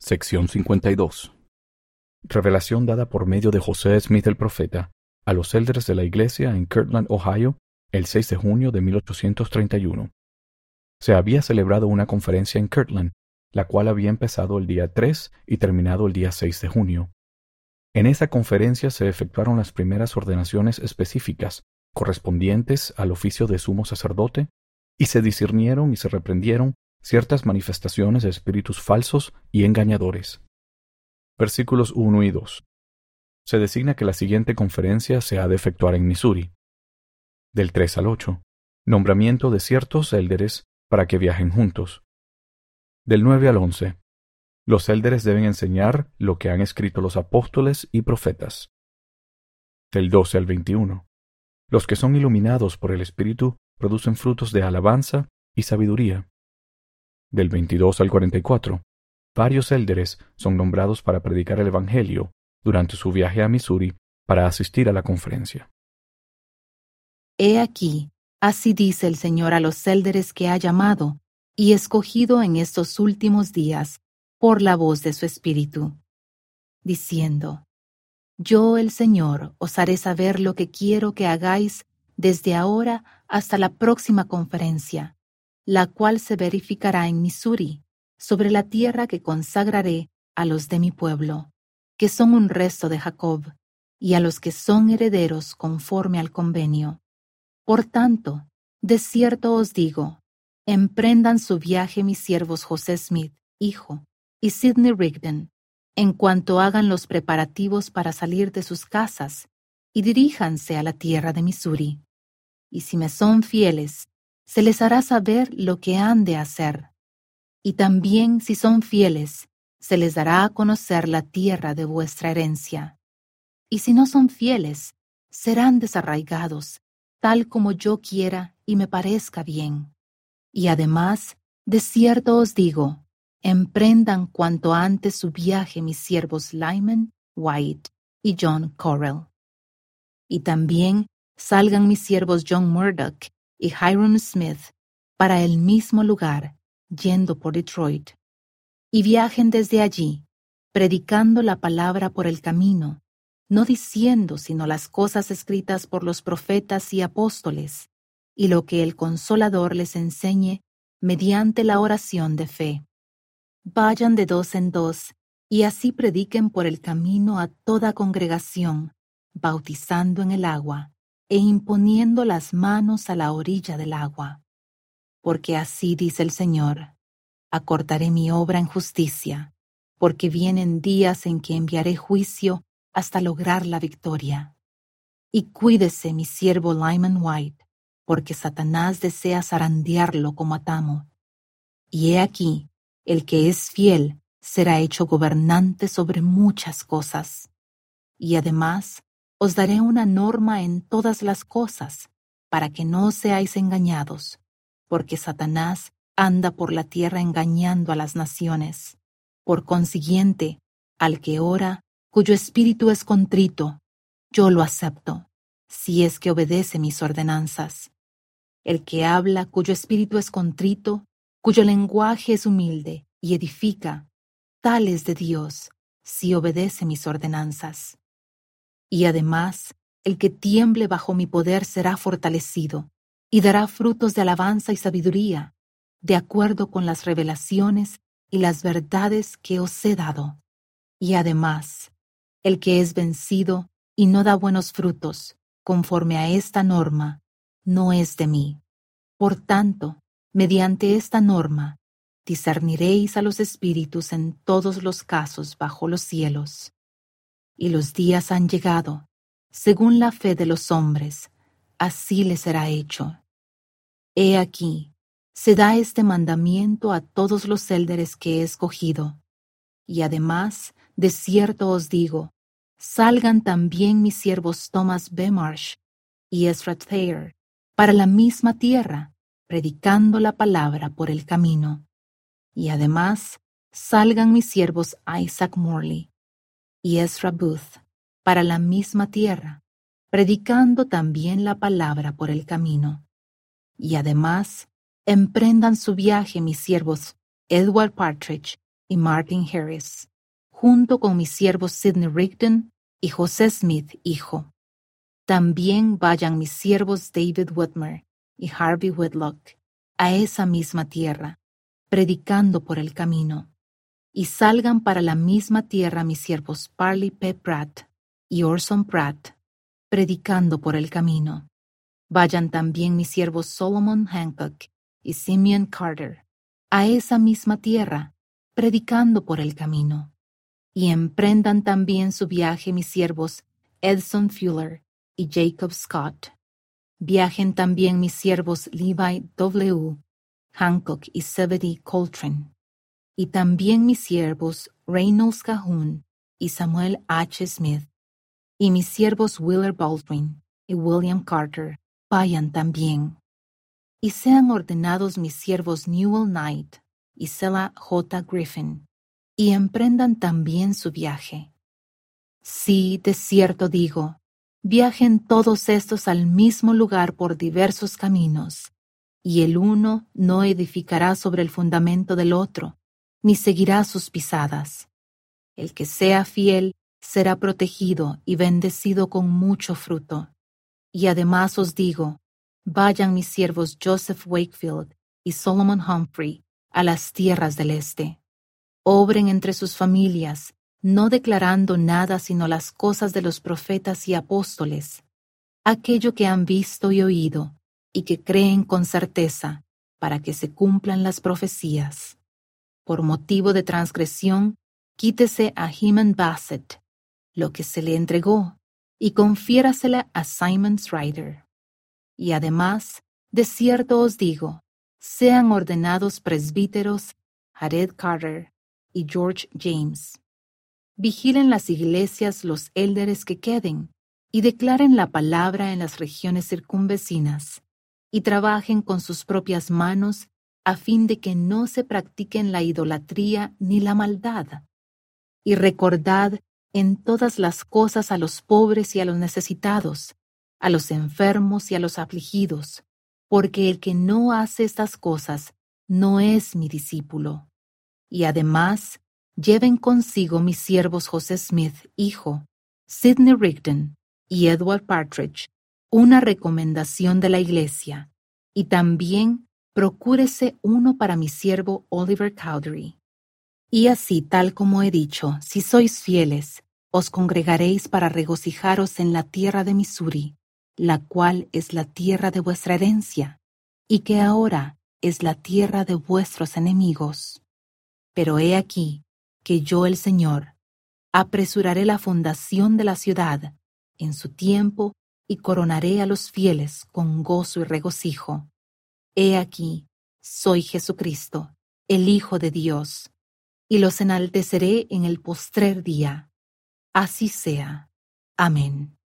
Sección 52. Revelación dada por medio de José Smith el profeta a los elders de la iglesia en Kirtland, Ohio, el 6 de junio de 1831. Se había celebrado una conferencia en Kirtland, la cual había empezado el día 3 y terminado el día 6 de junio. En esa conferencia se efectuaron las primeras ordenaciones específicas correspondientes al oficio de sumo sacerdote, y se discernieron y se reprendieron ciertas manifestaciones de espíritus falsos y engañadores. Versículos 1 y 2. Se designa que la siguiente conferencia se ha de efectuar en Missouri. Del 3 al 8. Nombramiento de ciertos élderes para que viajen juntos. Del 9 al 11. Los élderes deben enseñar lo que han escrito los apóstoles y profetas. Del 12 al 21. Los que son iluminados por el Espíritu producen frutos de alabanza y sabiduría. Del 22 al 44. Varios élderes son nombrados para predicar el Evangelio durante su viaje a Missouri para asistir a la conferencia. He aquí, así dice el Señor a los élderes que ha llamado y escogido en estos últimos días por la voz de su Espíritu, diciendo: Yo, el Señor, os haré saber lo que quiero que hagáis desde ahora hasta la próxima conferencia, la cual se verificará en Missouri, sobre la tierra que consagraré a los de mi pueblo, que son un resto de Jacob, y a los que son herederos conforme al convenio. Por tanto, de cierto os digo, emprendan su viaje mis siervos José Smith, hijo, y Sidney Rigdon, en cuanto hagan los preparativos para salir de sus casas, y diríjanse a la tierra de Missouri. Y si me son fieles, se les hará saber lo que han de hacer. Y también, si son fieles, se les dará a conocer la tierra de vuestra herencia. Y si no son fieles, serán desarraigados, tal como yo quiera y me parezca bien. Y además, de cierto os digo, emprendan cuanto antes su viaje mis siervos Lyman, White y John Correll. Y también salgan mis siervos John Murdoch y Hiram Smith para el mismo lugar, yendo por Detroit, y viajen desde allí, predicando la palabra por el camino, no diciendo sino las cosas escritas por los profetas y apóstoles, y lo que el Consolador les enseñe mediante la oración de fe. Vayan de dos en dos, y así prediquen por el camino a toda congregación, bautizando en el agua, e imponiendo las manos a la orilla del agua. Porque así dice el Señor: acortaré mi obra en justicia, porque vienen días en que enviaré juicio hasta lograr la victoria. Y cuídese mi siervo Lyman White, porque Satanás desea zarandearlo como a tamo. Y he aquí, el que es fiel será hecho gobernante sobre muchas cosas. Y además os daré una norma en todas las cosas, para que no seáis engañados, porque Satanás anda por la tierra engañando a las naciones. Por consiguiente, al que ora, cuyo espíritu es contrito, yo lo acepto, si es que obedece mis ordenanzas. El que habla, cuyo espíritu es contrito, cuyo lenguaje es humilde y edifica, tal es de Dios, si obedece mis ordenanzas. Y además, el que tiemble bajo mi poder será fortalecido, y dará frutos de alabanza y sabiduría, de acuerdo con las revelaciones y las verdades que os he dado. Y además, el que es vencido y no da buenos frutos, conforme a esta norma, no es de mí. Por tanto, mediante esta norma, discerniréis a los espíritus en todos los casos bajo los cielos. Y los días han llegado, según la fe de los hombres, así les será hecho. He aquí, se da este mandamiento a todos los élderes que he escogido. Y además, de cierto os digo, salgan también mis siervos Thomas B. Marsh y Ezra Thayer para la misma tierra, predicando la palabra por el camino. Y además, salgan mis siervos Isaac Morley y Ezra Booth para la misma tierra, predicando también la palabra por el camino. Y además, emprendan su viaje mis siervos Edward Partridge y Martin Harris, junto con mis siervos Sidney Rigdon y José Smith, hijo. También vayan mis siervos David Whitmer y Harvey Whitlock a esa misma tierra, predicando por el camino. Y salgan para la misma tierra mis siervos Parley P. Pratt y Orson Pratt, predicando por el camino. Vayan también mis siervos Solomon Hancock y Simeon Carter a esa misma tierra, predicando por el camino. Y emprendan también su viaje mis siervos Edson Fuller y Jacob Scott. Viajen también mis siervos Levi W. Hancock y Zebedee Coltrane. Y también mis siervos Reynolds Cahun y Samuel H. Smith. Y mis siervos Willard Baldwin y William Carter vayan también. Y sean ordenados mis siervos Newell Knight y Selah J. Griffin, y emprendan también su viaje. Sí, de cierto digo, viajen todos estos al mismo lugar por diversos caminos, y el uno no edificará sobre el fundamento del otro, ni seguirá sus pisadas. El que sea fiel será protegido y bendecido con mucho fruto. Y además os digo, vayan mis siervos Joseph Wakefield y Solomon Humphrey a las tierras del este. Obren entre sus familias, no declarando nada sino las cosas de los profetas y apóstoles, aquello que han visto y oído, y que creen con certeza, para que se cumplan las profecías. Por motivo de transgresión, quítese a Heman Bassett lo que se le entregó, y confiérasela a Simon Strider. Y además, de cierto os digo, sean ordenados presbíteros Jared Carter y George James. Vigilen las iglesias los élderes que queden, y declaren la palabra en las regiones circunvecinas, y trabajen con sus propias manos a fin de que no se practiquen la idolatría ni la maldad. Y recordad en todas las cosas a los pobres y a los necesitados, a los enfermos y a los afligidos, porque el que no hace estas cosas no es mi discípulo. Y además, lleven consigo mis siervos José Smith, hijo, Sidney Rigdon y Edward Partridge, una recomendación de la iglesia, y también procúrese uno para mi siervo Oliver Cowdery. Y así, tal como he dicho, si sois fieles, os congregaréis para regocijaros en la tierra de Missouri, la cual es la tierra de vuestra herencia, y que ahora es la tierra de vuestros enemigos. Pero he aquí que yo, el Señor, apresuraré la fundación de la ciudad en su tiempo y coronaré a los fieles con gozo y regocijo. He aquí, soy Jesucristo, el Hijo de Dios, y los enalteceré en el postrer día. Así sea. Amén.